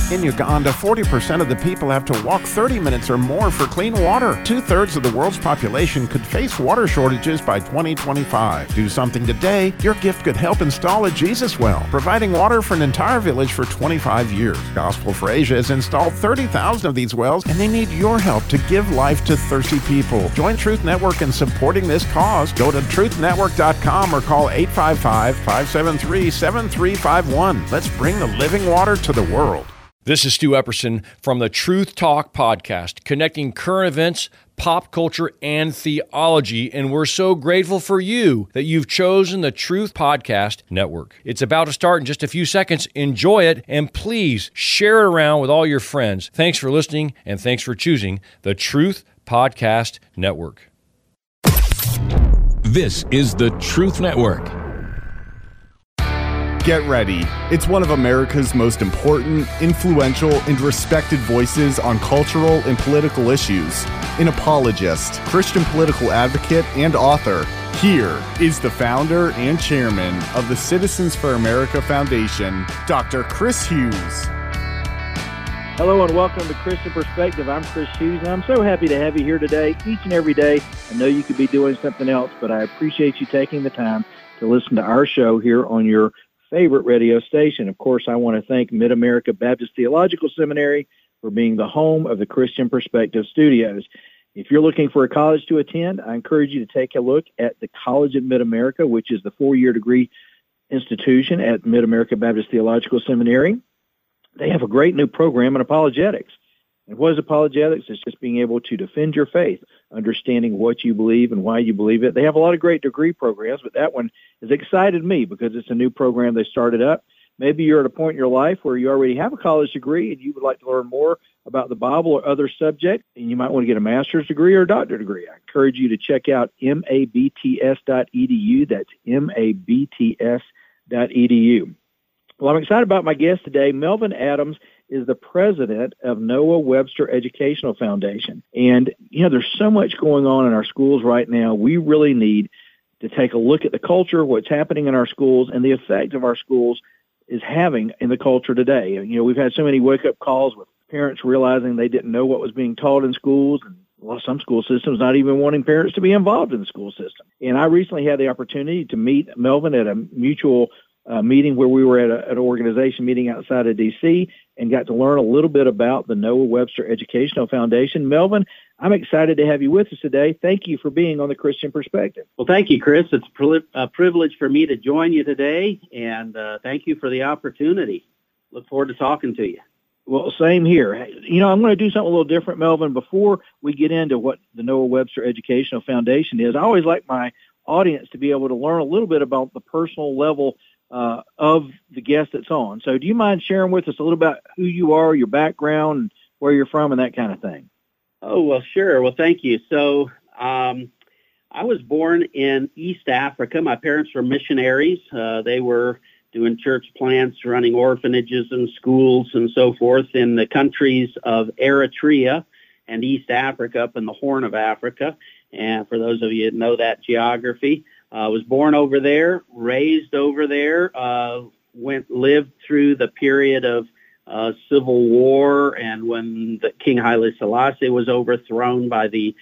In Uganda, 40% of the people have to walk 30 minutes or more for clean water. 2/3 of the world's population could face water shortages by 2025. Do something today. Your gift could help install a Jesus well, providing water for an entire village for 25 years. Gospel for Asia has installed 30,000 of these wells, and they need your help to give life to thirsty people. Join Truth Network in supporting this cause. Go to truthnetwork.com or call 855-573-7351. Let's bring the living water to the world. This is Stu Epperson from the Truth Talk podcast, connecting current events, pop culture, and theology, and we're so grateful for you that you've chosen the Truth Podcast Network. It's about to start in just a few seconds. Enjoy it, and please share it around with all your friends. Thanks for listening, and thanks for choosing the Truth Podcast Network. This is the Truth Network. Get ready. It's one of America's most important, influential, and respected voices on cultural and political issues. An apologist, Christian political advocate, and author. Here is the founder and chairman of the Citizens for America Foundation, Dr. Chris Hughes. Hello and welcome to Christian Perspective. I'm Chris Hughes, and I'm so happy to have you here today, each and every day. I know you could be doing something else, but I appreciate you taking the time to listen to our show here on your favorite radio station. Of course, I want to thank Mid-America Baptist Theological Seminary for being the home of the Christian Perspective Studios. If you're looking for a college to attend, I encourage you to take a look at the College at Mid-America, which is the 4-year degree institution at Mid-America Baptist Theological Seminary. They have a great new program in apologetics. And what is apologetics? It's just being able to defend your faith, understanding what you believe and why you believe it. They have a lot of great degree programs, but that one has excited me because it's a new program they started up. Maybe you're at a point in your life where you already have a college degree and you would like to learn more about the Bible or other subjects, and you might want to get a master's degree or a doctorate degree. I encourage you to check out mabts.edu. That's mabts.edu. Well, I'm excited about my guest today. Melvin Adams is the president of Noah Webster Educational Foundation. And, there's so much going on in our schools right now. We really need to take a look at the culture, what's happening in our schools, and the effect of our schools is having in the culture today. We've had so many wake-up calls with parents realizing they didn't know what was being taught in schools, and some school systems not even wanting parents to be involved in the school system. And I recently had the opportunity to meet Melvin at a mutual meeting where we were at an organization meeting outside of D.C. and got to learn a little bit about the Noah Webster Educational Foundation. Melvin, I'm excited to have you with us today. Thank you for being on the Christian Perspective. Well, thank you, Chris. It's a privilege for me to join you today, and thank you for the opportunity. Look forward to talking to you. Well, same here. I'm going to do something a little different, Melvin. Before we get into what the Noah Webster Educational Foundation is, I always like my audience to be able to learn a little bit about the personal level of the guest that's on. So do you mind sharing with us a little about who you are, your background, where you're from, and that kind of thing? Oh, well, sure. Well, thank you. So I was born in East Africa. My parents were missionaries. They were doing church plants, running orphanages and schools and so forth in the countries of Eritrea and East Africa, up in the Horn of Africa. And for those of you that know that geography, was born over there, raised over there, lived through the period of civil war, and when the King Haile Selassie was overthrown by the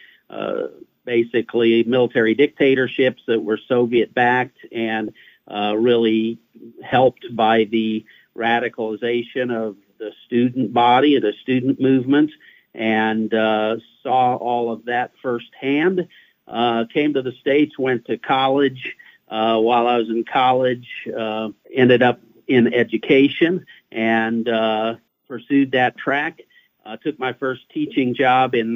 basically military dictatorships that were Soviet-backed, and really helped by the radicalization of the student body and the student movement, and saw all of that firsthand. Came to the States, went to college. While I was in college, ended up in education and pursued that track. Took my first teaching job in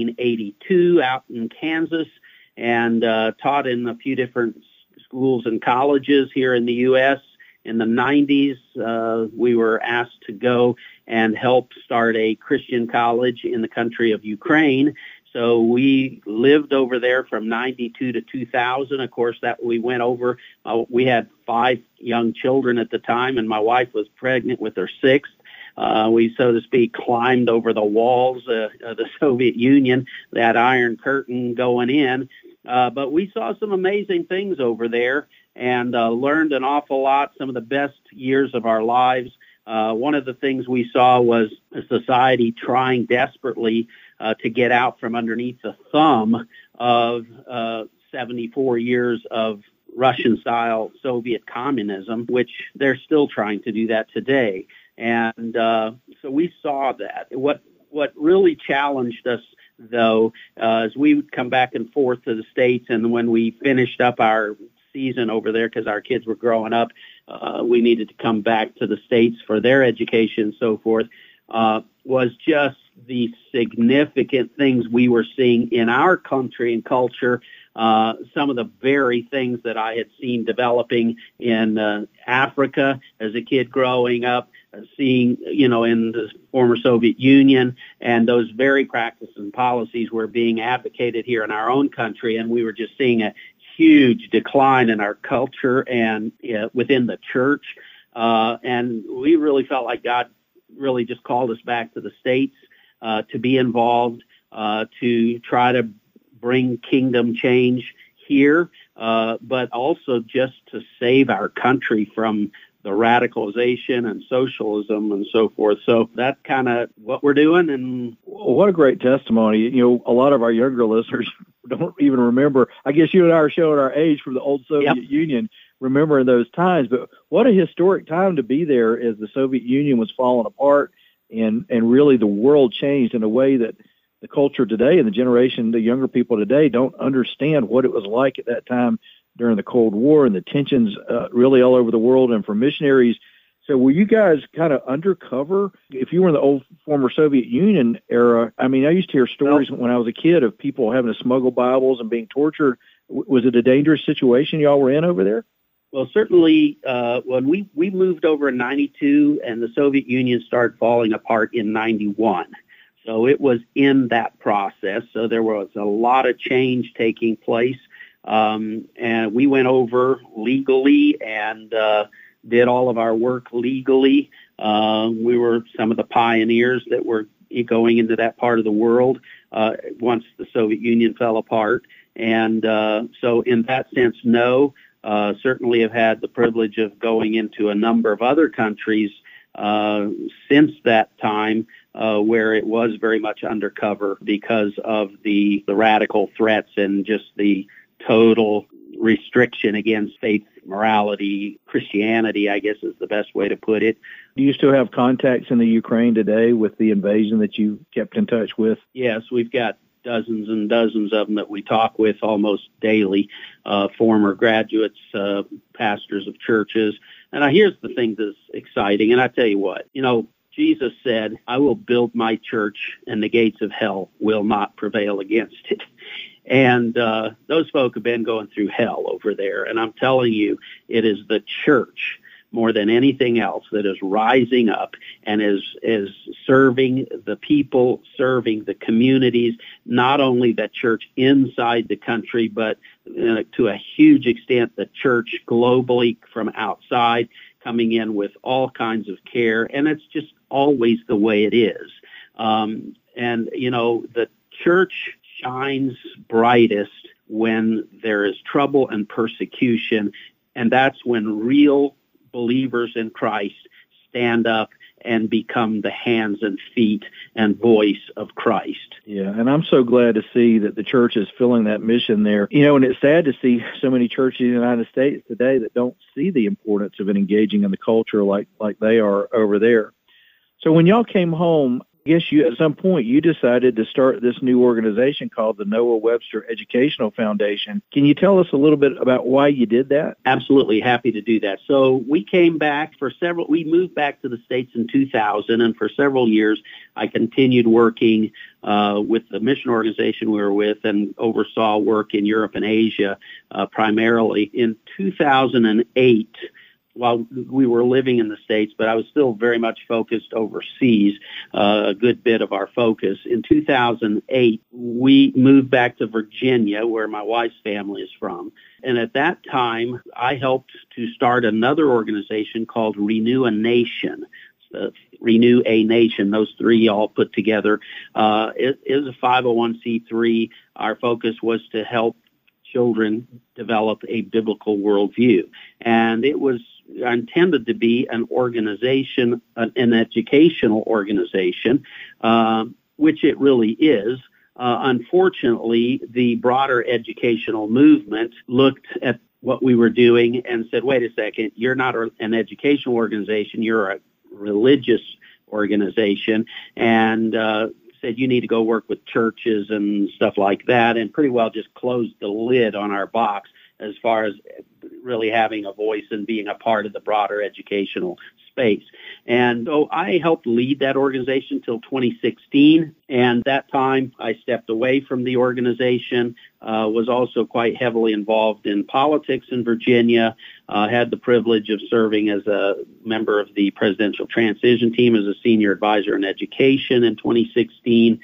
1982 out in Kansas and taught in a few different schools and colleges here in the U.S. In the 90s, we were asked to go and help start a Christian college in the country of Ukraine. So we lived over there from 92 to 2000. Of course, that we went over. We had 5 young children at the time, and my wife was pregnant with her 6th. We, so to speak, climbed over the walls of the Soviet Union, that Iron Curtain going in. But we saw some amazing things over there and learned an awful lot, some of the best years of our lives. One of the things we saw was a society trying desperately to get out from underneath the thumb of 74 years of Russian-style Soviet communism, which they're still trying to do that today. And so we saw that. What really challenged us, though, as we would come back and forth to the States, and when we finished up our season over there because our kids were growing up, we needed to come back to the States for their education and so forth, was just the significant things we were seeing in our country and culture, some of the very things that I had seen developing in Africa as a kid growing up, seeing, in the former Soviet Union, and those very practices and policies were being advocated here in our own country, and we were just seeing a huge decline in our culture and within the church. And we really felt like God really just called us back to the States to be involved, to try to bring kingdom change here, but also just to save our country from the radicalization and socialism and so forth. So that's kind of what we're doing. And what a great testimony. A lot of our younger listeners don't even remember. I guess you and I are showing our age from the old Soviet Union, remembering those times. But what a historic time to be there as the Soviet Union was falling apart, and really the world changed in a way that the culture today and the younger people today don't understand what it was like at that time during the Cold War and the tensions really all over the world and for missionaries. So were you guys kind of undercover? If you were in the old former Soviet Union era, I mean, I used to hear stories when I was a kid of people having to smuggle Bibles and being tortured. Was it a dangerous situation y'all were in over there? Well, certainly when we moved over in 92 and the Soviet Union started falling apart in 91. So it was in that process. So there was a lot of change taking place. And we went over legally and did all of our work legally. We were some of the pioneers that were going into that part of the world once the Soviet Union fell apart. And so in that sense, no. Certainly have had the privilege of going into a number of other countries since that time where it was very much undercover because of the radical threats and just the total restriction against faith, morality, Christianity, I guess is the best way to put it. Do you still have contacts in the Ukraine today with the invasion that you kept in touch with? Yes, we've got dozens and dozens of them that we talk with almost daily, former graduates, pastors of churches. And here's the thing that's exciting, and I tell you what, Jesus said, I will build my church and the gates of hell will not prevail against it. And those folk have been going through hell over there. And I'm telling you, it is the church more than anything else that is rising up and is serving the people, serving the communities, not only the church inside the country, but to a huge extent the church globally from outside, coming in with all kinds of care. And it's just always the way it is. The church shines brightest when there is trouble and persecution, and that's when real believers in Christ stand up and become the hands and feet and voice of Christ. Yeah, and I'm so glad to see that the church is filling that mission there. And it's sad to see so many churches in the United States today that don't see the importance of it engaging in the culture like they are over there. So when y'all came home, I guess at some point you decided to start this new organization called the Noah Webster Educational Foundation. Can you tell us a little bit about why you did that? Absolutely, happy to do that. So we came back we moved back to the States in 2000, and for several years I continued working with the mission organization we were with and oversaw work in Europe and Asia primarily. In 2008, while we were living in the States, but I was still very much focused overseas, a good bit of our focus. In 2008, we moved back to Virginia, where my wife's family is from. And at that time, I helped to start another organization called Renew a Nation. Renew a Nation, those three all put together. It is a 501c3. Our focus was to help children develop a biblical worldview. And it was intended to be an organization, an educational organization, which it really is. Unfortunately, the broader educational movement looked at what we were doing and said, wait a second, you're not an educational organization, you're a religious organization, and said you need to go work with churches and stuff like that, and pretty well just closed the lid on our box as far as really having a voice and being a part of the broader educational space. And so I helped lead that organization till 2016. And that time I stepped away from the organization, was also quite heavily involved in politics in Virginia, had the privilege of serving as a member of the presidential transition team as a senior advisor in education in 2016,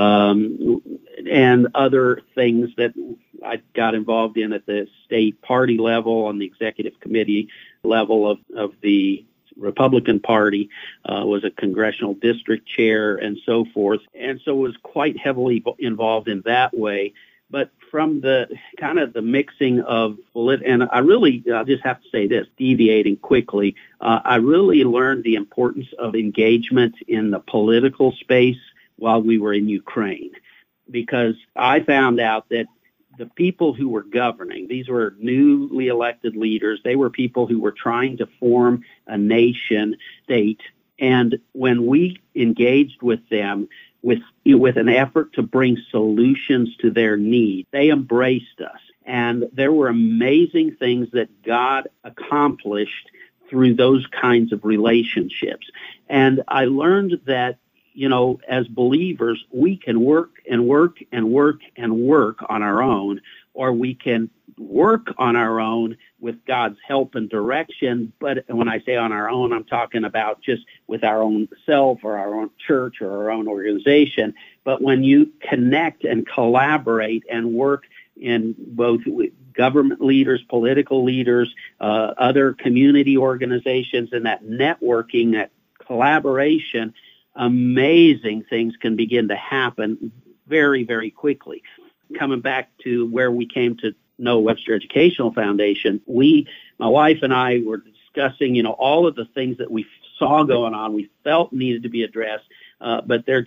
and other things that I got involved in at the state party level, on the executive committee level of the Republican Party, was a congressional district chair and so forth. And so was quite heavily involved in that way. But from the kind of the mixing of, and I just have to say this, deviating quickly, I really learned the importance of engagement in the political space while we were in Ukraine, because I found out that the people who were governing, these were newly elected leaders. They were people who were trying to form a nation state. And when we engaged with them with an effort to bring solutions to their needs, they embraced us. And there were amazing things that God accomplished through those kinds of relationships. And I learned that, as believers, we can work and work and work and work on our own, or we can work on our own with God's help and direction. But when I say on our own, I'm talking about just with our own self or our own church or our own organization. But when you connect and collaborate and work in both government leaders, political leaders, other community organizations, and that networking, that collaboration, amazing things can begin to happen very, very quickly. Coming back to where we came to know Webster Educational Foundation, my wife and I were discussing, all of the things that we saw going on, we felt needed to be addressed, but there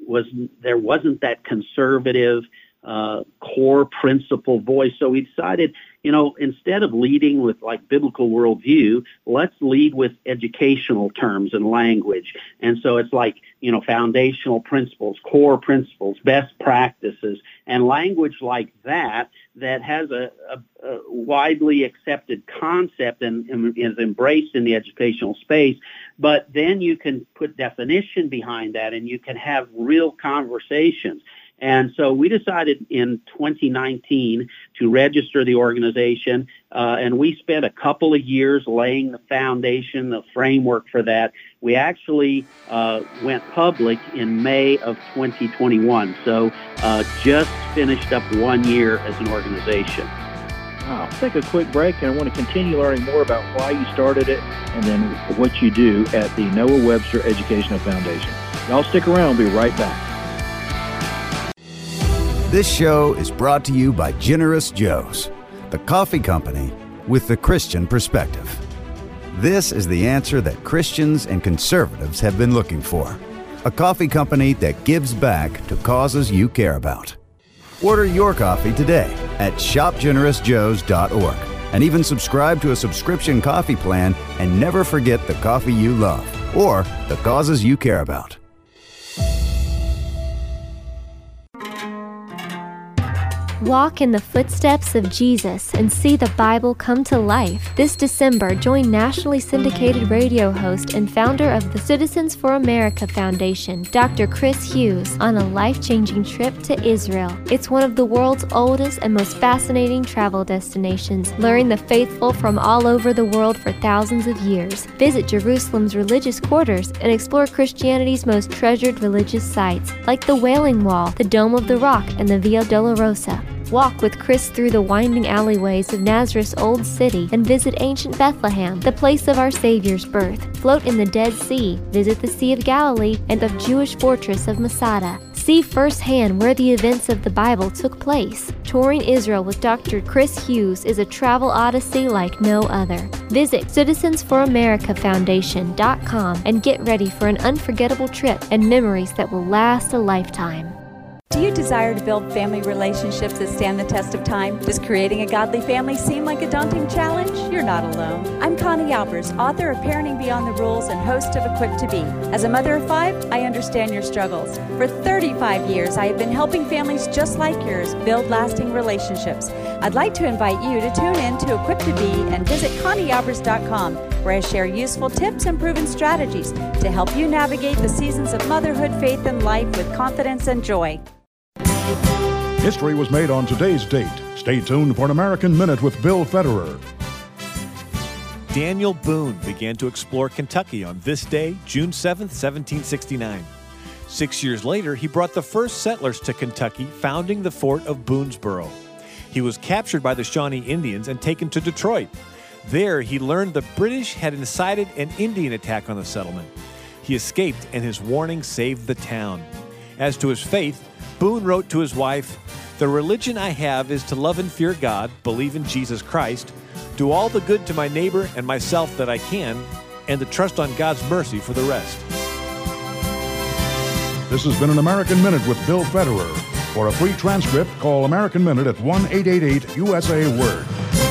wasn't that conservative core principle voice. So we decided, instead of leading with like biblical worldview, let's lead with educational terms and language. And so it's like, foundational principles, core principles, best practices, and language like that has a widely accepted concept and is embraced in the educational space. But then you can put definition behind that and you can have real conversations. And so we decided in 2019 to register the organization, and we spent a couple of years laying the foundation, the framework for that. We actually went public in May of 2021, so just finished up 1 year as an organization. I'll take a quick break, and I want to continue learning more about why you started it and then what you do at the Noah Webster Educational Foundation. Y'all stick around. We'll be right back. This show is brought to you by Generous Joe's, the coffee company with the Christian perspective. This is the answer that Christians and conservatives have been looking for. A coffee company that gives back to causes you care about. Order your coffee today at shopgenerousjoes.org and even subscribe to a subscription coffee plan and never forget the coffee you love or the causes you care about. Walk in the footsteps of Jesus and see the Bible come to life. This December, join nationally syndicated radio host and founder of the Citizens for America Foundation, Dr. Chris Hughes, on a life-changing trip to Israel. It's one of the world's oldest and most fascinating travel destinations, luring the faithful from all over the world for thousands of years. Visit Jerusalem's religious quarters and explore Christianity's most treasured religious sites, like the Wailing Wall, the Dome of the Rock, and the Via Dolorosa. Walk with Chris through the winding alleyways of Nazareth's Old City and visit ancient Bethlehem, the place of our Savior's birth. Float in the Dead Sea, visit the Sea of Galilee and the Jewish fortress of Masada. See firsthand where the events of the Bible took place. Touring Israel with Dr. Chris Hughes is a travel odyssey like no other. Visit CitizensForAmericaFoundation.com and get ready for an unforgettable trip and memories that will last a lifetime. Do you desire to build family relationships that stand the test of time? Does creating a godly family seem like a daunting challenge? You're not alone. I'm Connie Albers, author of Parenting Beyond the Rules and host of Equipped to Be. As a mother of 5, I understand your struggles. For 35 years, I have been helping families just like yours build lasting relationships. I'd like to invite you to tune in to Equipped to Be and visit ConnieAlbers.com, where I share useful tips and proven strategies to help you navigate the seasons of motherhood, faith, and life with confidence and joy. History was made on today's date. Stay tuned for an American Minute with Bill Federer. Daniel Boone began to explore Kentucky on this day, June 7, 1769. 6 years later, he brought the first settlers to Kentucky, founding the fort of Boonesboro. He was captured by the Shawnee Indians and taken to Detroit. There, he learned the British had incited an Indian attack on the settlement. He escaped, and his warning saved the town. As to his faith, Boone wrote to his wife, "The religion I have is to love and fear God, believe in Jesus Christ, do all the good to my neighbor and myself that I can, and to trust on God's mercy for the rest." This has been an American Minute with Bill Federer. For a free transcript, call American Minute at 1-888-USA-WORD.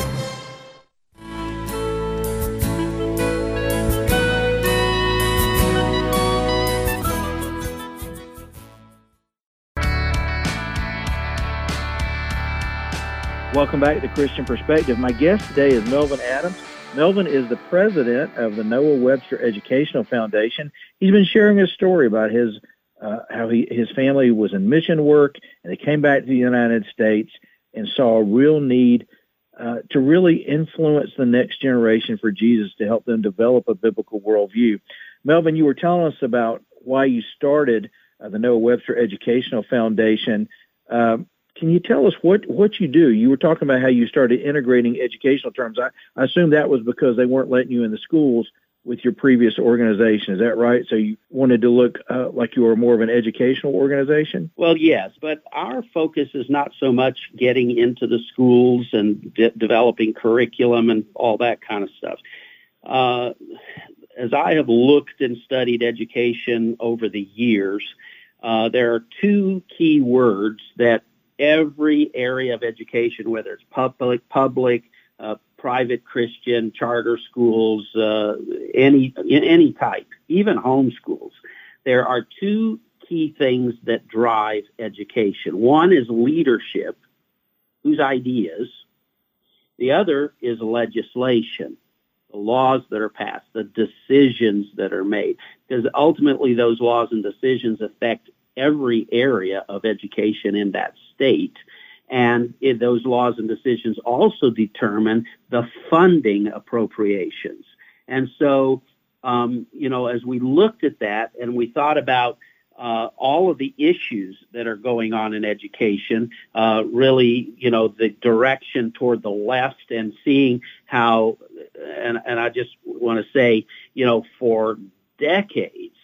Welcome back to Christian Perspective. My guest today is Melvin Adams. Melvin is the president of the Noah Webster Educational Foundation. He's been sharing his story about his family was in mission work, and they came back to the United States and saw a real need to really influence the next generation for Jesus, to help them develop a biblical worldview. Melvin, you were telling us about why you started the Noah Webster Educational Foundation. Can you tell us what you do? You were talking about how you started integrating educational terms. I assume that was because they weren't letting you in the schools with your previous organization. Is that right? So you wanted to look like you were more of an educational organization? Well, yes, but our focus is not so much getting into the schools and developing curriculum and all that kind of stuff. As I have looked and studied education over the years, there are two key words that every area of education, whether it's public, private Christian, charter schools, any type, even homeschools, there are two key things that drive education. One is leadership, whose ideas. The other is legislation, the laws that are passed, the decisions that are made, because ultimately those laws and decisions affect every area of education in that state. And those laws and decisions also determine the funding appropriations. And so, as we looked at that and we thought about all of the issues that are going on in education, really, the direction toward the left, and seeing how, and I just want to say, for decades,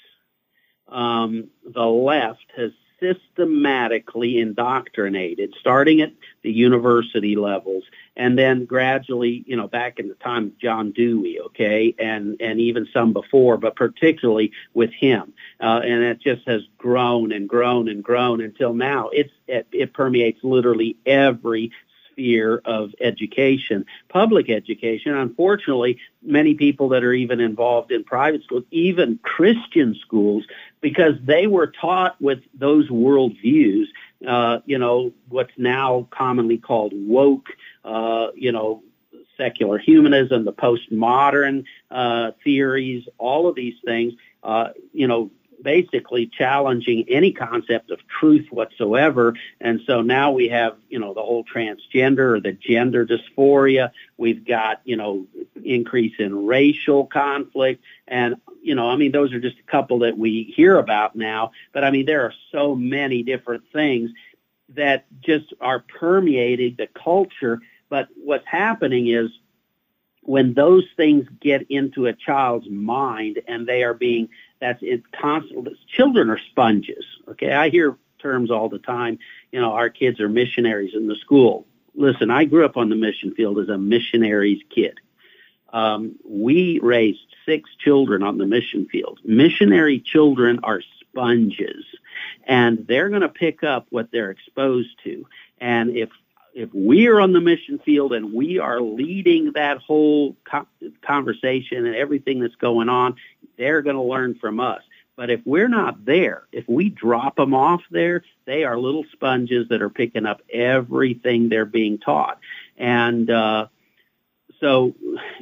the left has systematically indoctrinated, starting at the university levels, and then gradually, back in the time of John Dewey, and even some before, but particularly with him. And it just has grown and grown and grown until now it permeates literally every sphere of education, public education. Unfortunately, many people that are even involved in private schools, even Christian schools, because they were taught with those worldviews, what's now commonly called woke, secular humanism, the postmodern theories, all of these things, basically challenging any concept of truth whatsoever. And so now we have, the whole transgender or the gender dysphoria. We've got, increase in racial conflict. And, those are just a couple that we hear about now. But, there are so many different things that just are permeating the culture. But what's happening is, when those things get into a child's mind and they are being, it's constant. Children are sponges. Okay. I hear terms all the time. Our kids are missionaries in the school. Listen, I grew up on the mission field as a missionary's kid. We raised 6 children on the mission field. Missionary children are sponges, and they're going to pick up what they're exposed to. And if we are on the mission field and we are leading that whole conversation and everything that's going on, they're going to learn from us. But if we're not there, if we drop them off there, they are little sponges that are picking up everything they're being taught. And so,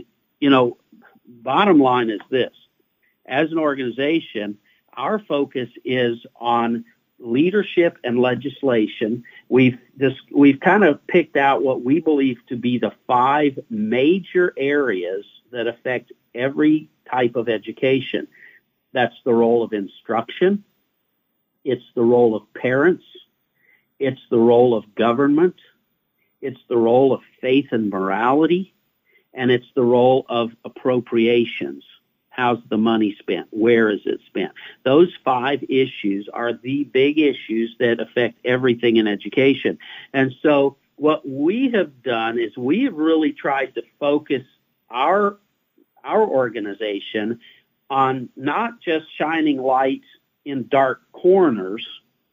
bottom line is this. As an organization, our focus is on leadership and legislation. We've kind of picked out what we believe to be the 5 major areas that affect every type of education. That's the role of instruction. It's the role of parents. It's the role of government. It's the role of faith and morality. And it's the role of appropriations. How's the money spent? Where is it spent? Those 5 issues are the big issues that affect everything in education. And so what we have done is we have really tried to focus our organization on not just shining light in dark corners,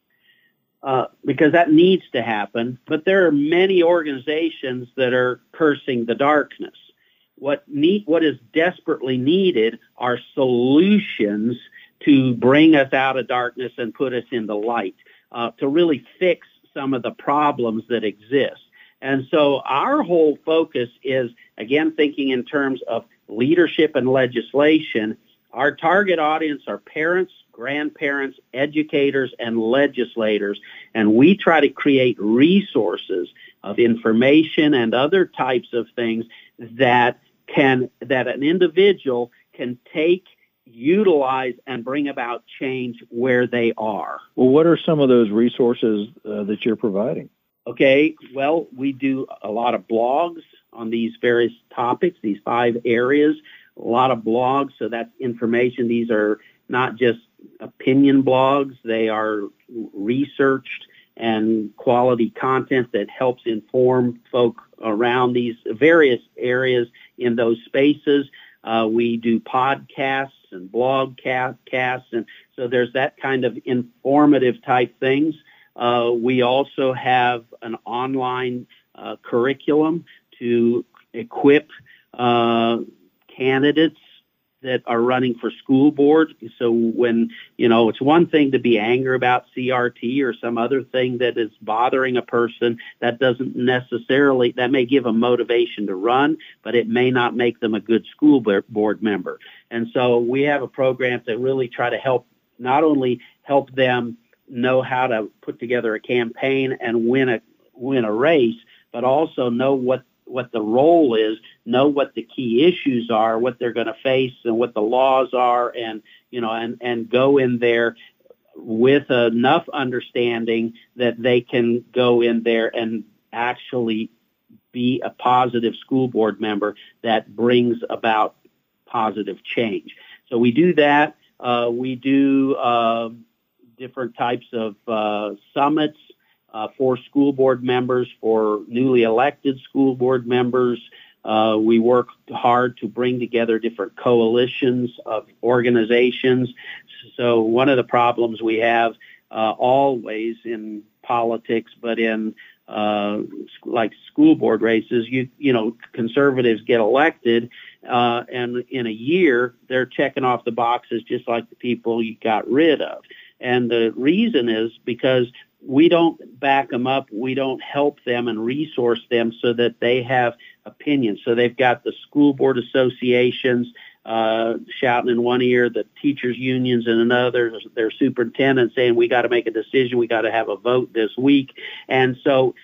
because that needs to happen, but there are many organizations that are cursing the darkness. What is desperately needed are solutions to bring us out of darkness and put us in the light, to really fix some of the problems that exist. And so our whole focus is, again, thinking in terms of leadership and legislation. Our target audience are parents, grandparents, educators, and legislators, and we try to create resources of information and other types of things that an individual can take, utilize, and bring about change where they are. Well, what are some of those resources that you're providing? Okay, well, we do a lot of blogs on these various topics, these 5 areas, a lot of blogs, so that's information. These are not just opinion blogs. They are researched and quality content that helps inform folk around these various areas in those spaces. We do podcasts and blogcasts, and so there's that kind of informative type things. We also have an online curriculum to equip candidates that are running for school board. So when, it's one thing to be angry about CRT or some other thing that is bothering a person, that may give them motivation to run, but it may not make them a good school board member. And so we have a program to really try to not only help them know how to put together a campaign and win a race, but also know what the role is, know what the key issues are, what they're going to face, and what the laws are, and go in there with enough understanding that they can go in there and actually be a positive school board member that brings about positive change. So we do that. We do different types of summits for school board members, for newly elected school board members. We work hard to bring together different coalitions of organizations. So one of the problems we have always in politics, but in like school board races, conservatives get elected, and in a year they're checking off the boxes just like the people you got rid of. And the reason is because we don't back them up. We don't help them and resource them so that they have opinions. So they've got the school board associations shouting in one ear, the teachers unions in another, their superintendent saying, we got to make a decision. We got to have a vote this week. And so,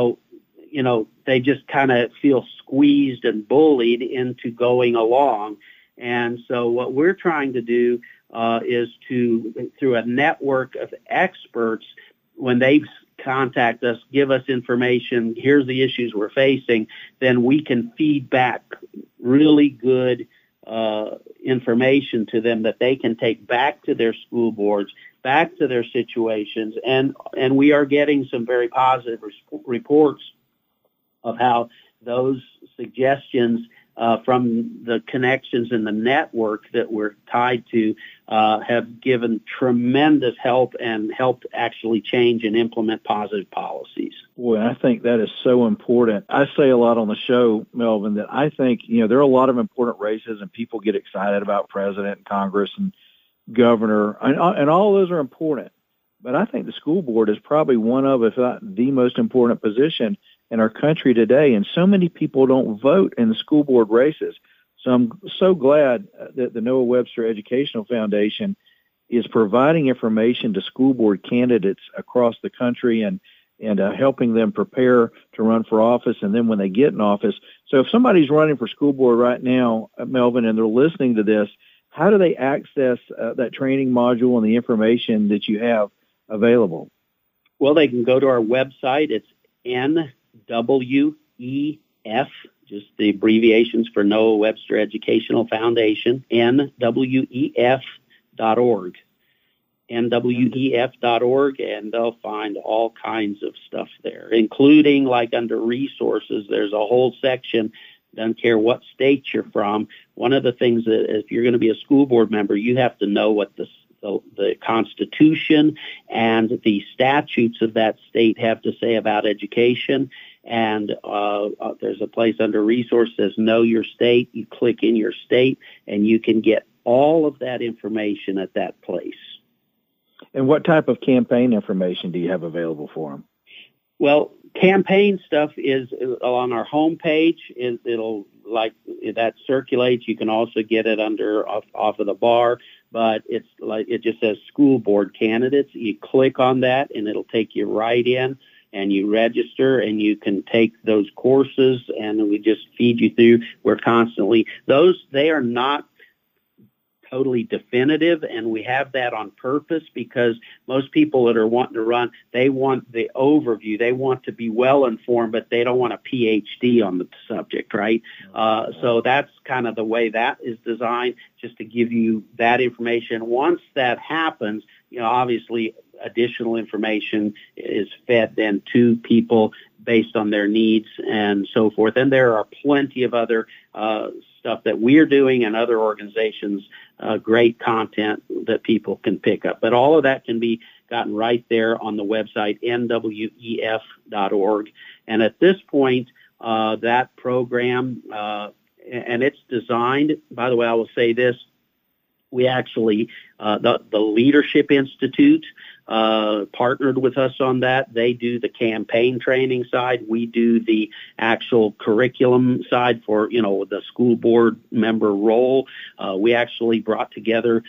they just kind of feel squeezed and bullied into going along. And so what we're trying to do is through a network of experts, when they contact us, give us information, here's the issues we're facing, then we can feed back really good information to them that they can take back to their school boards back to their situations. And we are getting some very positive reports of how those suggestions from the connections in the network that we're tied to have given tremendous help and helped actually change and implement positive policies. Boy, I think that is so important. I say a lot on the show, Melvin, that I think, there are a lot of important races and people get excited about president and Congress and governor, and all those are important. But I think the school board is probably one of, if not the most important position in our country today, and so many people don't vote in the school board races. So I'm so glad that the Noah Webster Educational Foundation is providing information to school board candidates across the country and helping them prepare to run for office, and then when they get in office. So if somebody's running for school board right now, Melvin, and they're listening to this, how do they access that training module and the information that you have available? Well, they can go to our website. It's NWEF, just the abbreviations for Noah Webster Educational Foundation, NWEF.org. NWEF.org, and they'll find all kinds of stuff there, including, like, under resources, there's a whole section, doesn't care what state you're from. One of the things that if you're going to be a school board member, you have to know what the Constitution and the statutes of that state have to say about education. And there's a place under resources that says Know Your State. You click in your state, and you can get all of that information at that place. And what type of campaign information do you have available for them? Well, campaign stuff is on our homepage. It'll, like, that circulates. You can also get it off of the bar, but it's like, it just says school board candidates. You click on that and it'll take you right in, and you register, and you can take those courses, and we just feed you through. We're constantly, they are not totally definitive, and we have that on purpose because most people that are wanting to run, they want the overview. They want to be well informed, but they don't want a PhD on the subject, right? So that's kind of the way that is designed, just to give you that information. Once that happens, obviously additional information is fed then to people based on their needs and so forth. And there are plenty of other stuff that we're doing and other organizations, great content that people can pick up. But all of that can be gotten right there on the website, nwef.org. And at this point, that program, and it's designed, by the way, I will say this, we actually, the Leadership Institute partnered with us on that. They do the campaign training side. We do the actual curriculum side for, the school board member role. We actually brought together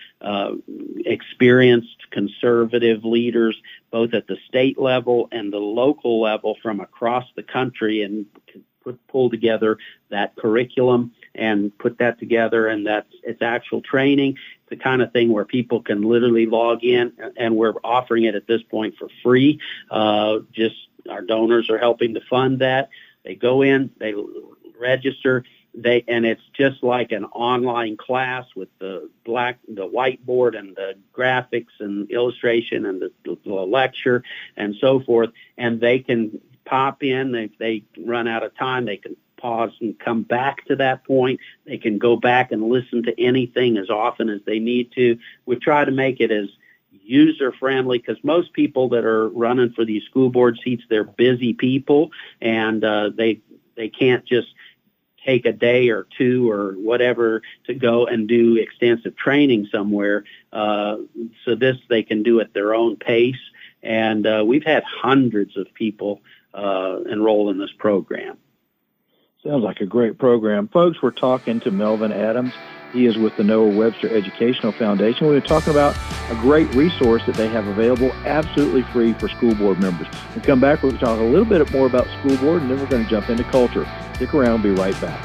experienced conservative leaders, both at the state level and the local level from across the country, and pull together that curriculum and put that together, and it's actual training. It's the kind of thing where people can literally log in, and we're offering it at this point for free. Just our donors are helping to fund that. They go in, they register, and it's just like an online class with the whiteboard and the graphics and illustration and the lecture and so forth, and they can pop in. If they run out of time, they can pause and come back to that point. They can go back and listen to anything as often as they need to. We try to make it as user-friendly because most people that are running for these school board seats, they're busy people, and they can't just take a day or two or whatever to go and do extensive training somewhere. So this, they can do at their own pace. And we've had hundreds of people enroll in this program. Sounds like a great program. Folks, we're talking to Melvin Adams. He is with the Noah Webster Educational Foundation. We're talking about a great resource that they have available absolutely free for school board members. We'll come back, we'll talk a little bit more about school board, and then we're going to jump into culture. Stick around, we'll be right back.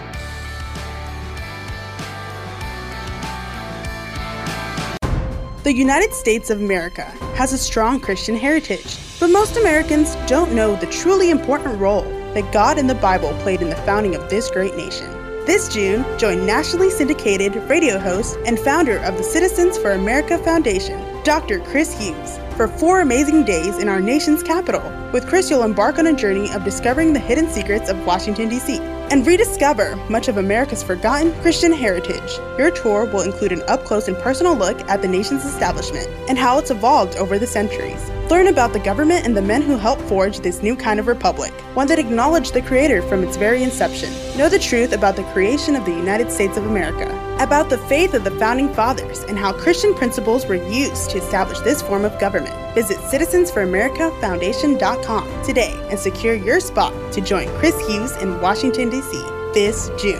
The United States of America has a strong Christian heritage, but most Americans don't know the truly important role that God and the Bible played in the founding of this great nation. This June, join nationally syndicated radio host and founder of the Citizens for America Foundation, Dr. Chris Hughes, for 4 amazing days in our nation's capital. With Chris, you'll embark on a journey of discovering the hidden secrets of Washington, D.C., and rediscover much of America's forgotten Christian heritage. Your tour will include an up-close and personal look at the nation's establishment and how it's evolved over the centuries. Learn about the government and the men who helped forge this new kind of republic, one that acknowledged the Creator from its very inception. Know the truth about the creation of the United States of America, about the faith of the Founding Fathers, and how Christian principles were used to establish this form of government. Visit CitizensForAmericaFoundation.com today and secure your spot to join Chris Hughes in Washington, D.C. this June.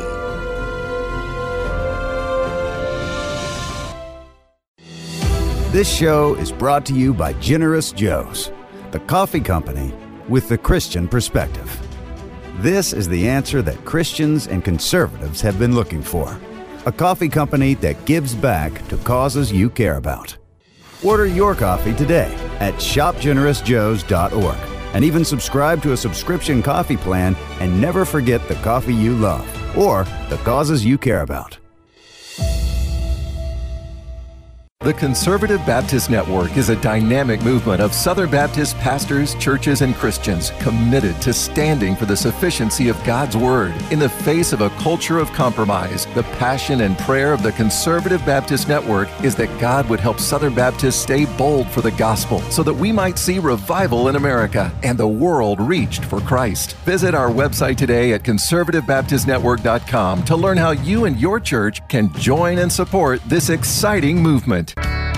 This show is brought to you by Generous Joe's, the coffee company with the Christian perspective. This is the answer that Christians and conservatives have been looking for. A coffee company that gives back to causes you care about. Order your coffee today at shopgenerousjoes.org and even subscribe to a subscription coffee plan and never forget the coffee you love or the causes you care about. The Conservative Baptist Network is a dynamic movement of Southern Baptist pastors, churches, and Christians committed to standing for the sufficiency of God's Word. In the face of a culture of compromise, the passion and prayer of the Conservative Baptist Network is that God would help Southern Baptists stay bold for the gospel so that we might see revival in America and the world reached for Christ. Visit our website today at conservativebaptistnetwork.com to learn how you and your church can join and support this exciting movement.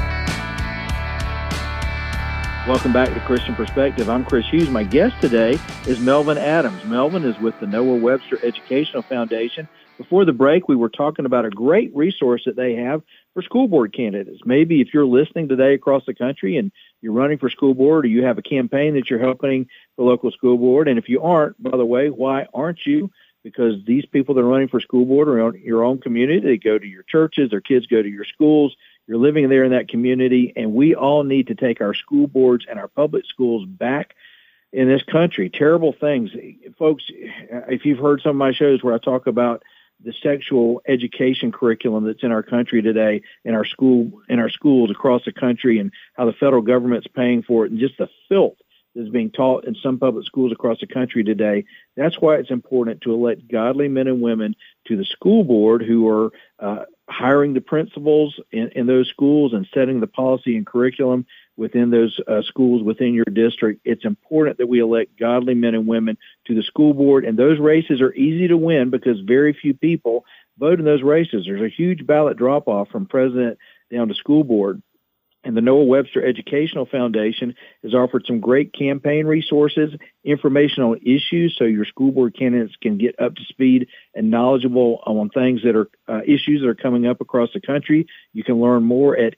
Welcome back to Christian Perspective. I'm Chris Hughes. My guest today is Melvin Adams. Melvin is with the Noah Webster Educational Foundation. Before the break, we were talking about a great resource that they have for school board candidates. Maybe if you're listening today across the country and you're running for school board, or you have a campaign that you're helping the local school board, and if you aren't, by the way, why aren't you? Because these people that are running for school board are in your own community. They go to your churches, their kids go to your schools. You're living there in that community, and we all need to take our school boards and our public schools back in this country. Terrible things. Folks, if you've heard some of my shows where I talk about the sexual education curriculum that's in our country today, in our schools across the country, and how the federal government's paying for it, and just the filth that's being taught in some public schools across the country today, that's why it's important to elect godly men and women to the school board who are hiring the principals in those schools and setting the policy and curriculum within those schools within your district. It's important that we elect godly men and women to the school board, and those races are easy to win because very few people vote in those races. There's a huge ballot drop-off from president down to school board. And the Noah Webster Educational Foundation has offered some great campaign resources, information on issues so your school board candidates can get up to speed and knowledgeable on things that are issues that are coming up across the country. You can learn more at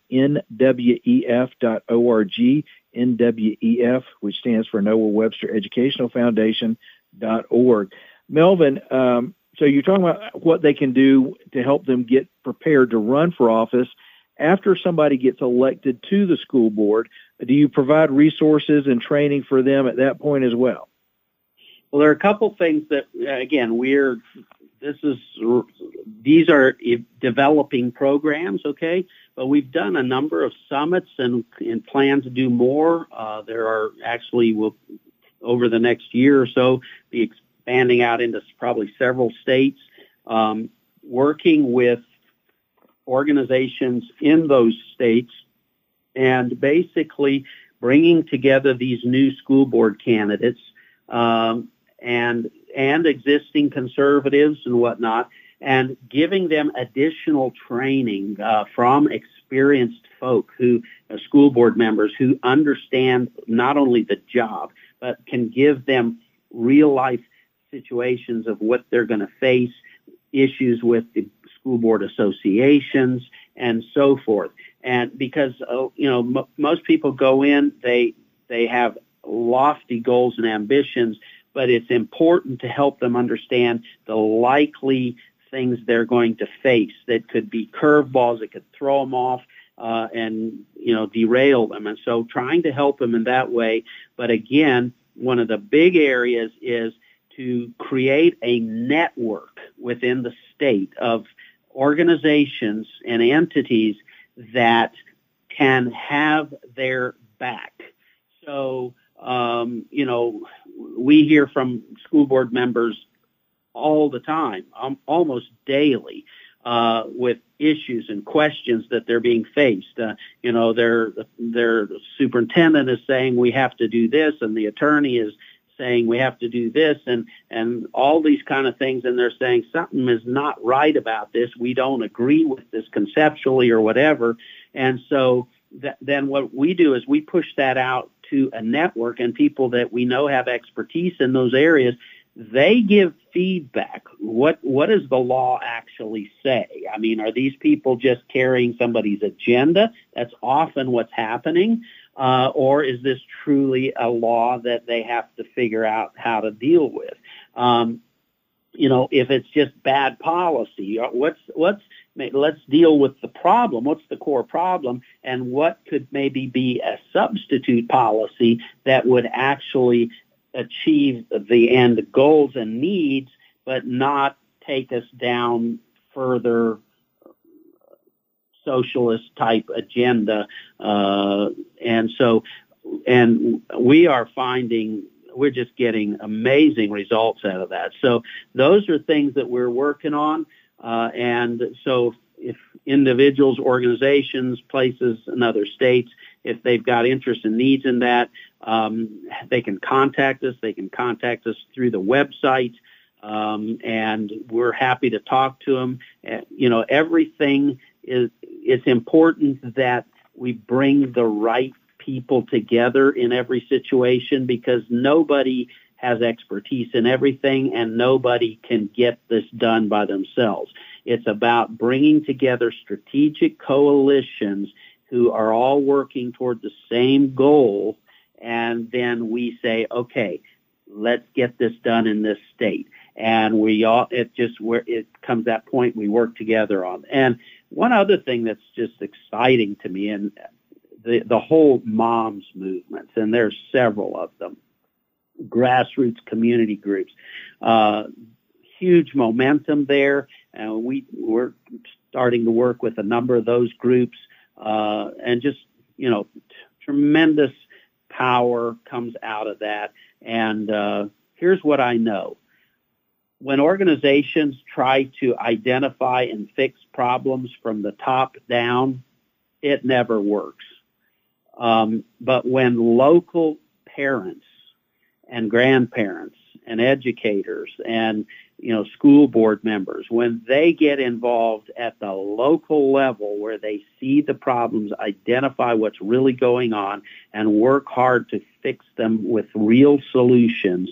nwef.org, NWEF, which stands for Noah Webster Educational Foundation.org. Melvin, so you're talking about what they can do to help them get prepared to run for office. After somebody gets elected to the school board, do you provide resources and training for them at that point as well? Well, there are a couple things that, again, these are developing programs, okay? But we've done a number of summits and plan to do more. There are actually, over the next year or so, be expanding out into probably several states, working with organizations in those states and basically bringing together these new school board candidates and existing conservatives and whatnot, and giving them additional training from experienced folk school board members who understand not only the job, but can give them real life situations of what they're going to face, issues with the school board associations and so forth. And because, most people go in, they have lofty goals and ambitions, but it's important to help them understand the likely things they're going to face that could be curveballs that could throw them off and derail them. And so trying to help them in that way. But again, one of the big areas is to create a network within the state of organizations and entities that can have their back. So, we hear from school board members all the time, almost daily, with issues and questions that they're being faced. Their superintendent is saying we have to do this, and the attorney is saying we have to do this, and all these kind of things, and they're saying something is not right about this. We don't agree with this conceptually or whatever. And so then what we do is we push that out to a network, and people that we know have expertise in those areas, they give feedback. What does the law actually say? I mean, are these people just carrying somebody's agenda? That's often what's happening. Or is this truly a law that they have to figure out how to deal with? If it's just bad policy, let's deal with the problem. What's the core problem, and what could maybe be a substitute policy that would actually achieve the end goals and needs, but not take us down further socialist type agenda. And we are finding we're just getting amazing results out of that. So those are things that we're working on. And so if individuals, organizations, places in other states, if they've got interest and needs in that, they can contact us. They can contact us through the website. And we're happy to talk to them. Everything it's important that we bring the right people together in every situation, because nobody has expertise in everything and nobody can get this done by themselves. It's about bringing together strategic coalitions who are all working toward the same goal, and then we say, okay, let's get this done in this state. And it comes that point we work together on. And one other thing that's just exciting to me, and the whole moms movements, and there's several of them, grassroots community groups, huge momentum there. And we're starting to work with a number of those groups, and just, tremendous power comes out of that. And here's what I know. When organizations try to identify and fix problems from the top down, it never works. But when local parents and grandparents and educators and, school board members, when they get involved at the local level where they see the problems, identify what's really going on, and work hard to fix them with real solutions,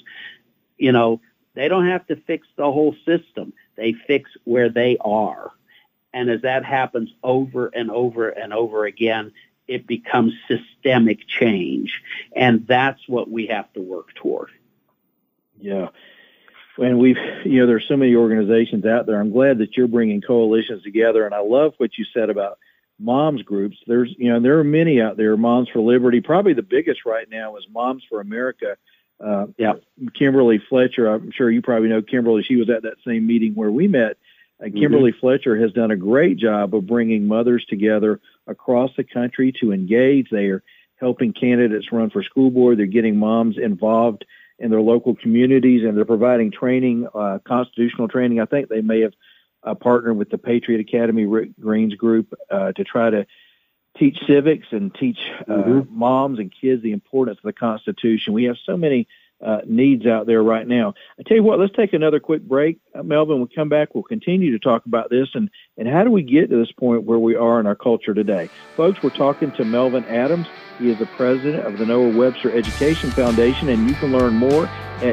they don't have to fix the whole system. They fix where they are. And as that happens over and over and over again, it becomes systemic change. And that's what we have to work toward. Yeah. And there's so many organizations out there. I'm glad that you're bringing coalitions together. And I love what you said about moms groups. There are many out there. Moms for Liberty. Probably the biggest right now is Moms for America. Kimberly Fletcher, I'm sure you probably know Kimberly. She was at that same meeting where we met. Kimberly Fletcher has done a great job of bringing mothers together across the country to engage. They are helping candidates run for school board. They're getting moms involved in their local communities, and they're providing training, constitutional training. I think they may have partnered with the Patriot Academy, Rick Green's group, to try to teach civics and teach moms and kids the importance of the Constitution. We have so many needs out there right now. I tell you what, let's take another quick break. Melvin, we'll come back. We'll continue to talk about this and how do we get to this point where we are in our culture today. Folks, we're talking to Melvin Adams. He is the president of the Noah Webster Education Foundation, and you can learn more at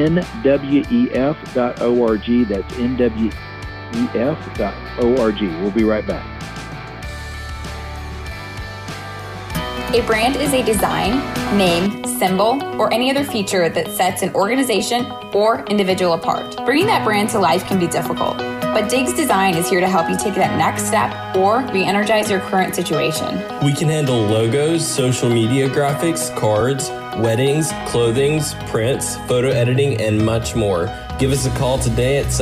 nwef.org. That's nwef.org. We'll be right back. A brand is a design, name, symbol, or any other feature that sets an organization or individual apart. Bringing that brand to life can be difficult, but Diggs Design is here to help you take that next step or re-energize your current situation. We can handle logos, social media graphics, cards, weddings, clothings, prints, photo editing, and much more. Give us a call today at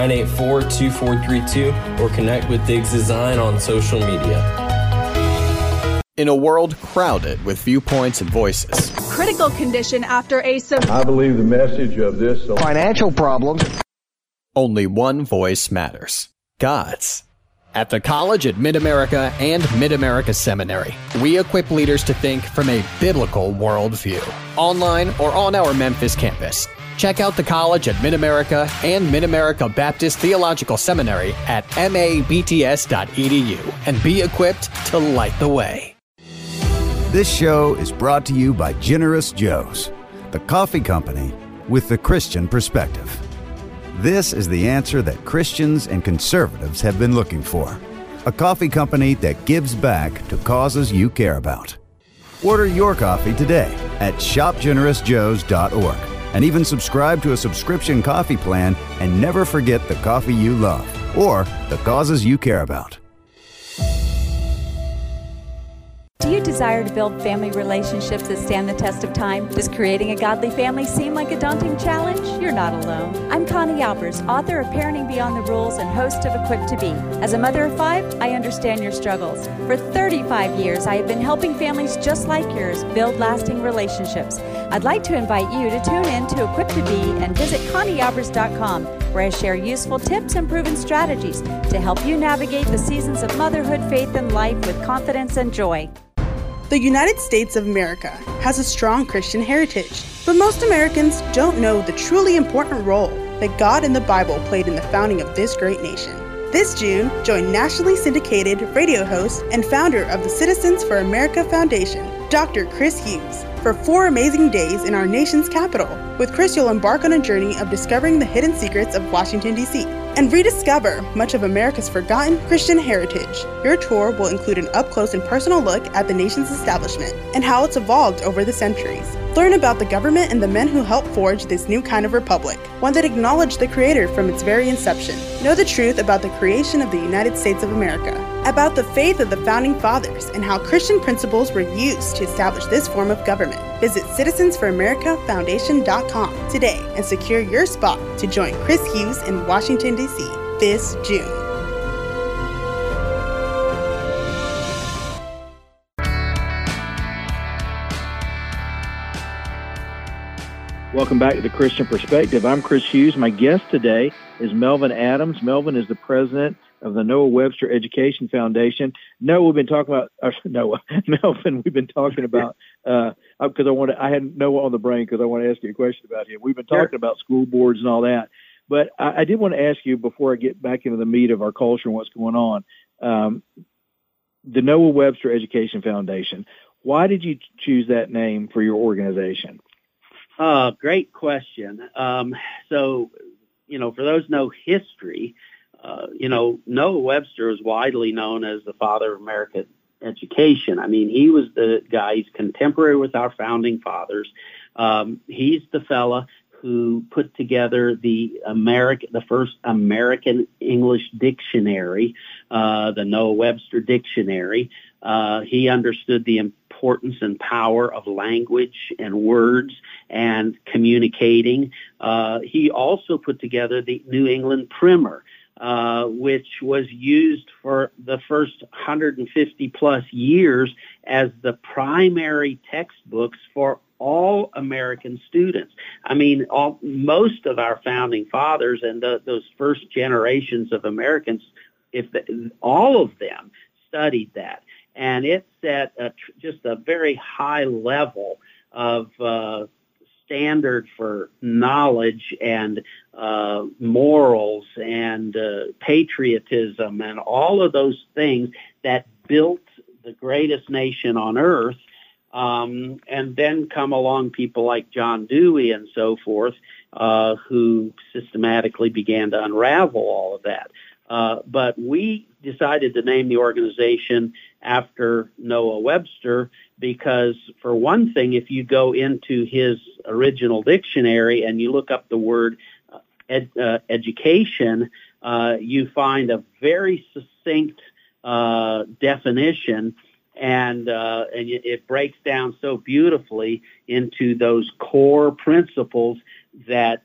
704-984-2432 or connect with Diggs Design on social media. In a world crowded with viewpoints and voices. Critical condition after I believe the message of this financial problems. Only one voice matters. God's. At the College at Mid-America and Mid-America Seminary, we equip leaders to think from a biblical worldview. Online or on our Memphis campus. Check out the College at Mid-America and Mid-America Baptist Theological Seminary at mabts.edu and be equipped to light the way. This show is brought to you by Generous Joe's, the coffee company with the Christian perspective. This is the answer that Christians and conservatives have been looking for. A coffee company that gives back to causes you care about. Order your coffee today at shopgenerousjoes.org and even subscribe to a subscription coffee plan and never forget the coffee you love or the causes you care about. Do you desire to build family relationships that stand the test of time? Does creating a godly family seem like a daunting challenge? You're not alone. I'm Connie Albers, author of Parenting Beyond the Rules and host of Equipped to Be. As a mother of 5, I understand your struggles. For 35 years, I have been helping families just like yours build lasting relationships. I'd like to invite you to tune in to Equipped to Be and visit ConnieAlbers.com, where I share useful tips and proven strategies to help you navigate the seasons of motherhood, faith, and life with confidence and joy. The United States of America has a strong Christian heritage, but most Americans don't know the truly important role that God and the Bible played in the founding of this great nation. This June, join nationally syndicated radio host and founder of the Citizens for America Foundation, Dr. Chris Hughes, for 4 amazing days in our nation's capital. With Chris, you'll embark on a journey of discovering the hidden secrets of Washington, D.C., and rediscover much of America's forgotten Christian heritage. Your tour will include an up-close and personal look at the nation's establishment and how it's evolved over the centuries. Learn about the government and the men who helped forge this new kind of republic, one that acknowledged the Creator from its very inception. Know the truth about the creation of the United States of America, about the faith of the Founding Fathers, and how Christian principles were used to establish this form of government. Visit CitizensForAmericaFoundation.com today and secure your spot to join Chris Hughes in Washington, D.C. this June. Welcome back to the Christian Perspective. I'm Chris Hughes. My guest today is Melvin Adams. Melvin is the president of the Noah Webster Education Foundation. Melvin, we've been talking about because I had Noah on the brain because I want to ask you a question about him. We've been talking about school boards and all that, but I did want to ask you before I get back into the meat of our culture and what's going on. The Noah Webster Education Foundation. Why did you choose that name for your organization? Great question. So, for those who know history, Noah Webster is widely known as the father of American education. I mean, he was the guy, he's contemporary with our founding fathers. He's the fella who put together the first American English dictionary, the Noah Webster Dictionary. He understood the importance and power of language and words and communicating. He also put together the New England Primer, which was used for the first 150 plus years as the primary textbooks for all American students. I mean, most of our founding fathers and those first generations of Americans, all of them studied that. And it set just a very high level of standard for knowledge and morals and patriotism and all of those things that built the greatest nation on earth. And then come along people like John Dewey and so forth, who systematically began to unravel all of that. But we decided to name the organization after Noah Webster because, for one thing, if you go into his original dictionary and you look up the word education, you find a very succinct definition, and it breaks down so beautifully into those core principles that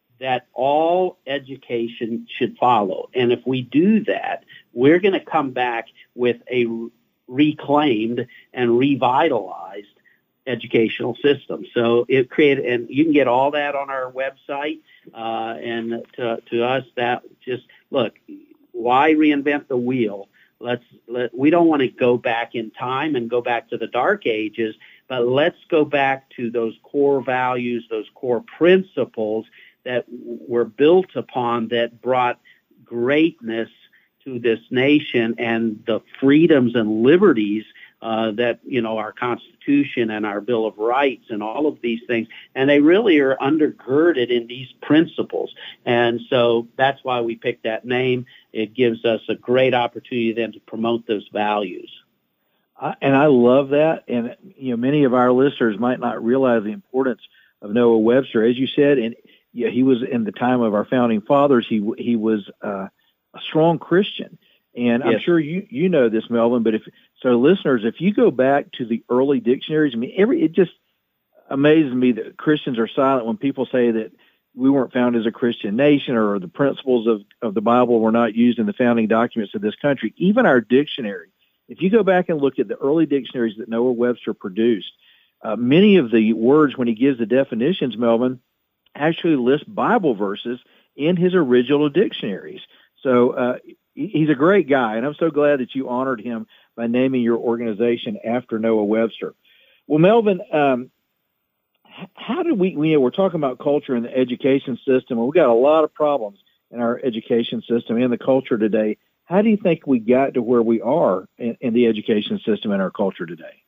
all education should follow. And if we do that, we're going to come back with a reclaimed and revitalized educational system. So it created, and you can get all that on our website. And to us, that just, look, why reinvent the wheel? We don't want to go back in time and go back to the dark ages, but let's go back to those core values, those core principles that were built upon, that brought greatness to this nation and the freedoms and liberties that, our Constitution and our Bill of Rights and all of these things. And they really are undergirded in these principles. And so that's why we picked that name. It gives us a great opportunity then to promote those values. And I love that. And, many of our listeners might not realize the importance of Noah Webster. As you said, and he was in the time of our founding fathers, he was a strong Christian. And I'm sure you know this, Melvin, but listeners, if you go back to the early dictionaries, it just amazes me that Christians are silent when people say that we weren't founded as a Christian nation, or the principles of the Bible were not used in the founding documents of this country. Even our dictionary, if you go back and look at the early dictionaries that Noah Webster produced, many of the words, when he gives the definitions, Melvin, actually list Bible verses in his original dictionaries. So he's a great guy, and I'm so glad that you honored him by naming your organization after Noah Webster. Well, Melvin, how do we're talking about culture in the education system, and we've got a lot of problems in our education system and the culture today. How do you think we got to where we are in the education system and our culture today?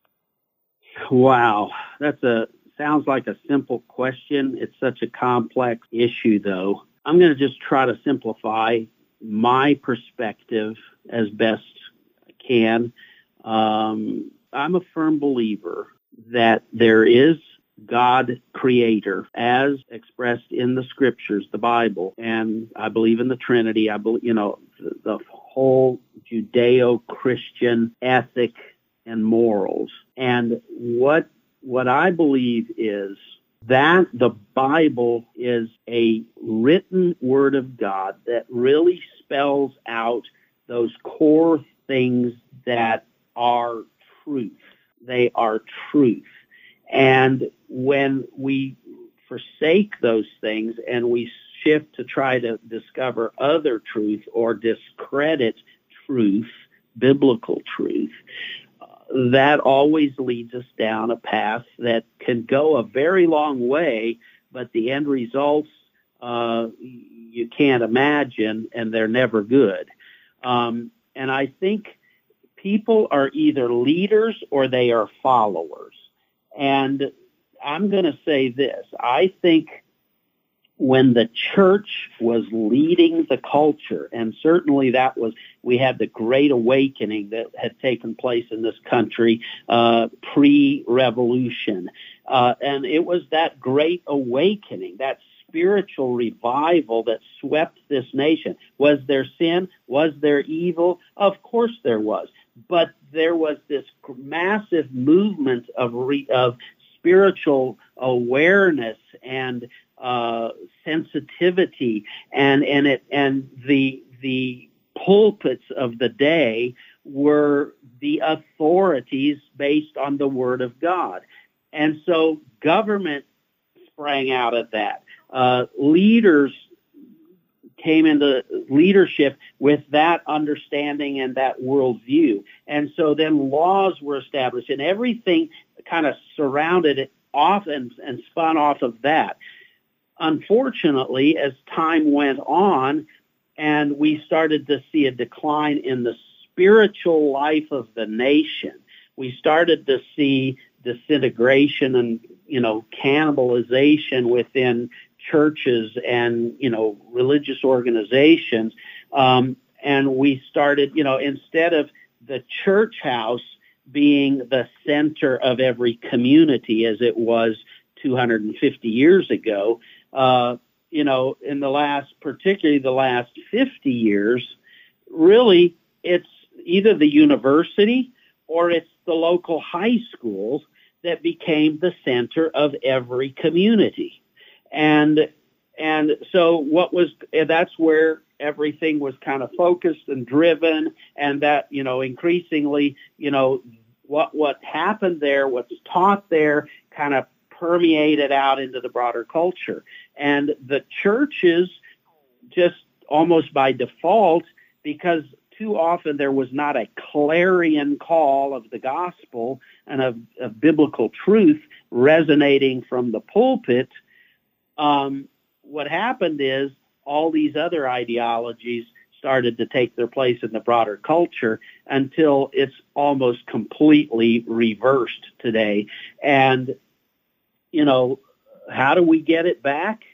Wow, sounds like a simple question. It's such a complex issue, though. I'm going to just try to simplify my perspective as best I can. I'm a firm believer that there is God creator as expressed in the scriptures, the Bible, and I believe in the Trinity. I believe, the whole Judeo-Christian ethic and morals. And what I believe is that the Bible is a written word of God that really spells out those core things that are truth. They are truth. And when we forsake those things and we shift to try to discover other truth or discredit truth, biblical truth, that always leads us down a path that can go a very long way, but the end results you can't imagine, and they're never good. And I think people are either leaders or they are followers. And I'm going to say this. I think when the church was leading the culture, and certainly we had the Great Awakening that had taken place in this country pre-revolution. And it was that Great Awakening, that spiritual revival that swept this nation. Was there sin? Was there evil? Of course there was. But there was this massive movement of spiritual awareness and sensitivity, and the pulpits of the day were the authorities based on the Word of God. And so government sprang out of that. Leaders came into leadership with that understanding and that worldview. And so then laws were established, and everything kind of surrounded it off and spun off of that. Unfortunately, as time went on and we started to see a decline in the spiritual life of the nation, we started to see disintegration and, cannibalization within churches and, religious organizations. And we started, instead of the church house being the center of every community as it was 250 years ago, in particularly the last 50 years, really it's either the university or it's the local high schools that became the center of every community. And And so that's where everything was kind of focused and driven, and that, increasingly, what happened there, what's taught there, kind of permeated out into the broader culture. And the churches, just almost by default, because too often there was not a clarion call of the gospel and of biblical truth resonating from the pulpit, what happened is all these other ideologies started to take their place in the broader culture until it's almost completely reversed today. And, how do we get it back?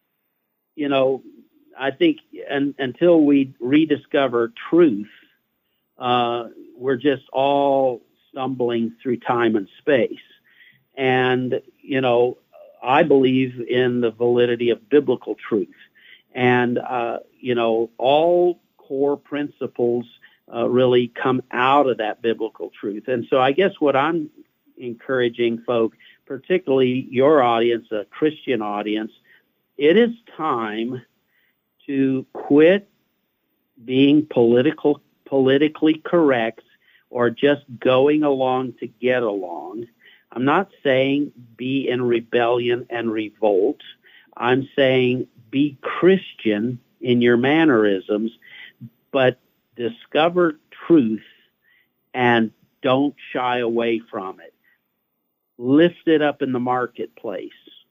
I think until we rediscover truth, we're just all stumbling through time and space. And, I believe in the validity of biblical truth. And, all core principles really come out of that biblical truth. And so I guess what I'm encouraging folk, particularly your audience, a Christian audience, it is time to quit being politically correct or just going along to get along. I'm not saying be in rebellion and revolt. I'm saying be Christian in your mannerisms, but discover truth and don't shy away from it. Lift it up in the marketplace.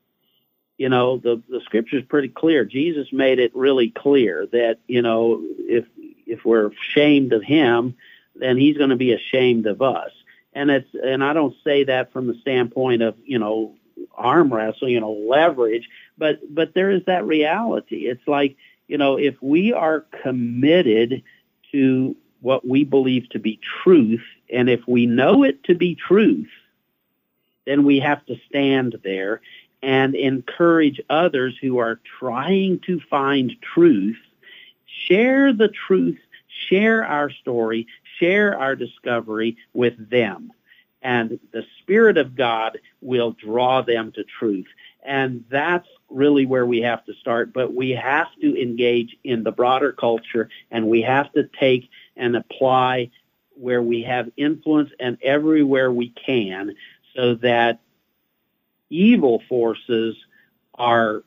The scripture is pretty clear. Jesus made it really clear that, if we're ashamed of him, then he's going to be ashamed of us. And I don't say that from the standpoint of, arm wrestle, leverage, but there is that reality. It's like, if we are committed to what we believe to be truth, and if we know it to be truth, then we have to stand there and encourage others who are trying to find truth, share the truth, share our story, share our discovery with them. And the Spirit of God will draw them to truth. And that's really where we have to start. But we have to engage in the broader culture, and we have to take and apply where we have influence and everywhere we can, so that evil forces are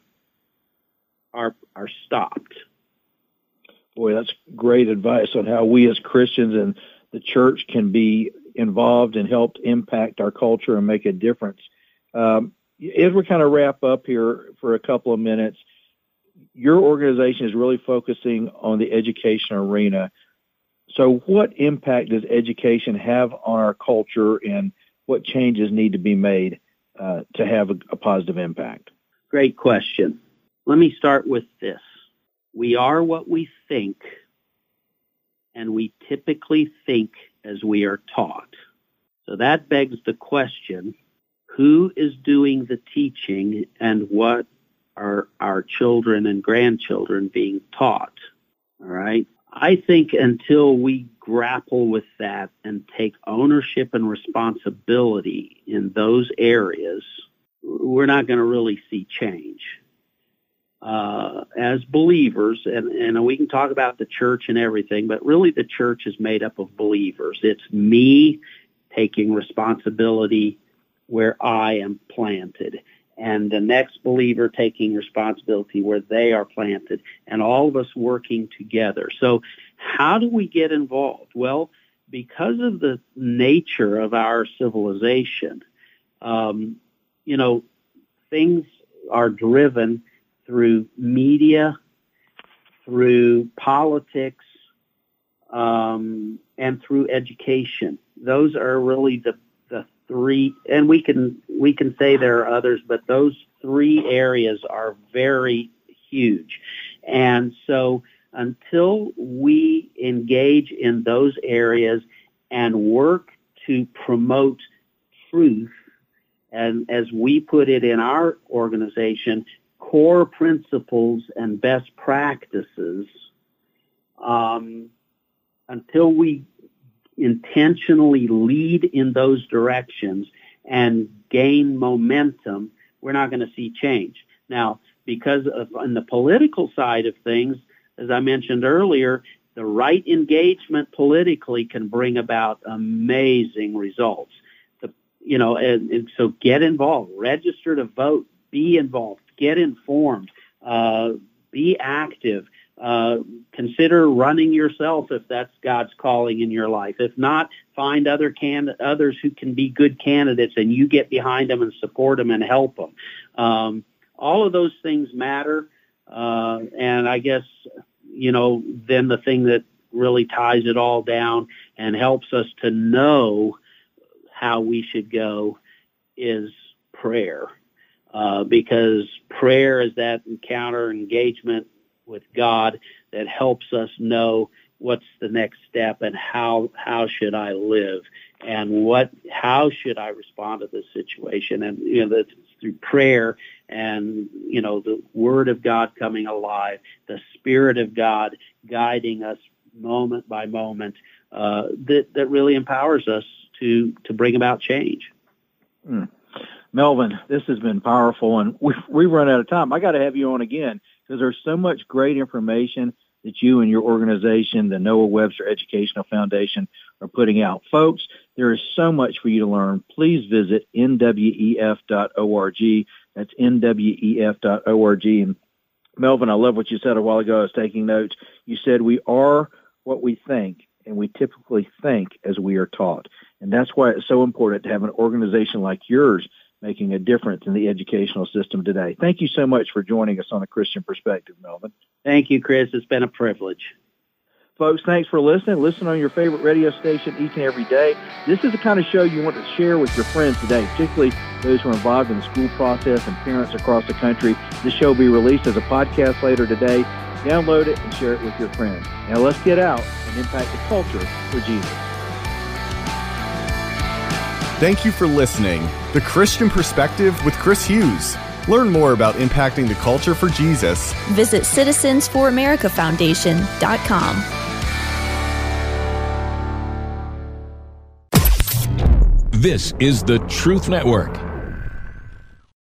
stopped. Boy, that's great advice on how we as Christians and the church can be involved and help impact our culture and make a difference. As we kind of wrap up here for a couple of minutes, your organization is really focusing on the education arena. So what impact does education have on our culture, and what changes need to be made to have a positive impact? Great question. Let me start with this. We are what we think, and we typically think as we are taught. So that begs the question, who is doing the teaching, and what are our children and grandchildren being taught? All right? I think until we grapple with that and take ownership and responsibility in those areas, we're not going to really see change. As believers, and we can talk about the church and everything, but really the church is made up of believers. It's me taking responsibility where I am planted, and the next believer taking responsibility where they are planted, and all of us working together. So how do we get involved? Well, because of the nature of our civilization, things are driven through media, through politics, and through education. Those are really the three, and we can say there are others, but those three areas are very huge. And so until we engage in those areas and work to promote truth, and as we put it in our organization, core principles and best practices, until we intentionally lead in those directions and gain momentum, we're not going to see change. Now, because on the political side of things, as I mentioned earlier, the right engagement politically can bring about amazing results. And so get involved, register to vote, be involved, get informed, be active. Consider running yourself if that's God's calling in your life. If not, find others who can be good candidates, and you get behind them and support them and help them. All of those things matter. And I guess, then the thing that really ties it all down and helps us to know how we should go is prayer. Because prayer is that encounter, engagement with God that helps us know what's the next step and how should I live and how should I respond to this situation. And that's through prayer and the Word of God coming alive, the Spirit of God guiding us moment by moment, that really empowers us to bring about change. Melvin, this has been powerful, and we've run out of time. I got to have you on again because there's so much great information that you and your organization, the Noah Webster Educational Foundation, are putting out. Folks, there is so much for you to learn. Please visit nwef.org. That's nwef.org. And Melvin, I love what you said a while ago. I was taking notes. You said we are what we think, and we typically think as we are taught. And that's why it's so important to have an organization like yours making a difference in the educational system today. Thank you so much for joining us on A Christian Perspective, Melvin. Thank you, Chris. It's been a privilege. Folks, thanks for listening. Listen on your favorite radio station each and every day. This is the kind of show you want to share with your friends today, particularly those who are involved in the school process and parents across the country. This show will be released as a podcast later today. Download it and share it with your friends. Now let's get out and impact the culture for Jesus. Thank you for listening. The Christian Perspective with Chris Hughes. Learn more about impacting the culture for Jesus. Visit citizensforamericafoundation.com. This is the Truth Network.